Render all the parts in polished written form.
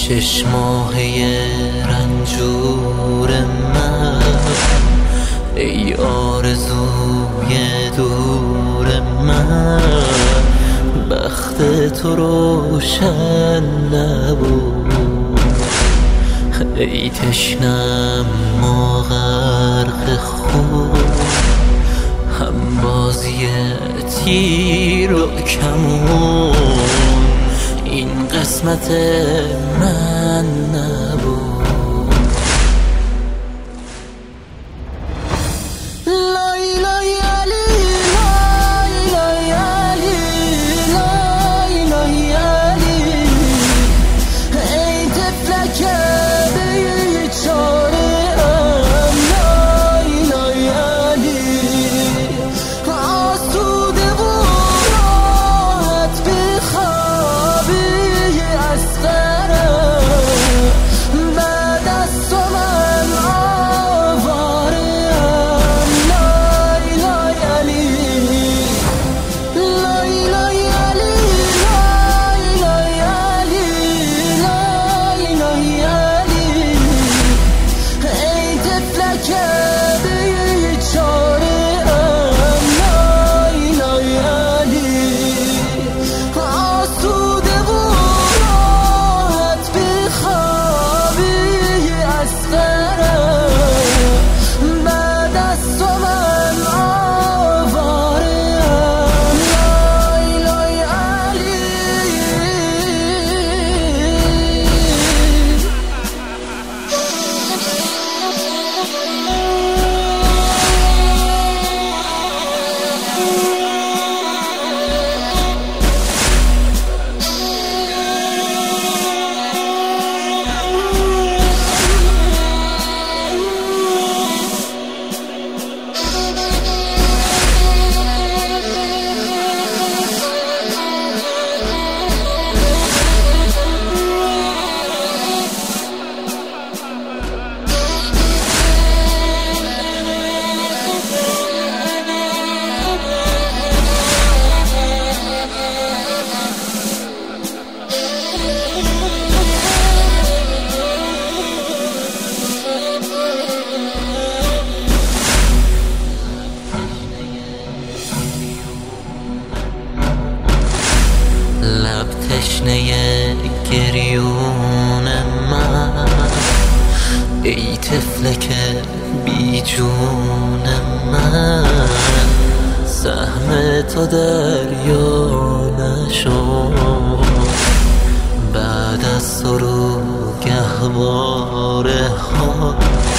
6 ماهه رنجور من، ای آرزوی دور من، بخت تو روشن نبود. ای تشنم ما غرق خون، هم بازی تیر و کمون، این قسمت من نبود. تشنه گریون من، ای طفلک بی جون من، سهم تو دریا نشد. بعد از سرو گهواره ها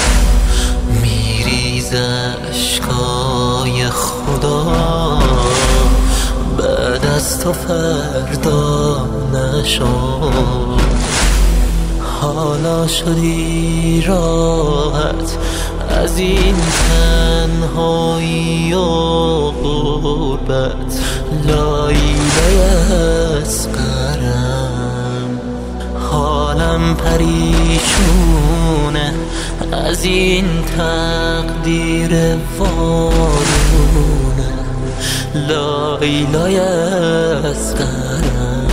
میریز اشکای خدا، بعد از تو فردا نشد. حالا شدی راحت از این تنهایی و غربت، لایلای اصغرم. حالم پریشونه از این تقدیر وارونه، لایلای اصغرم.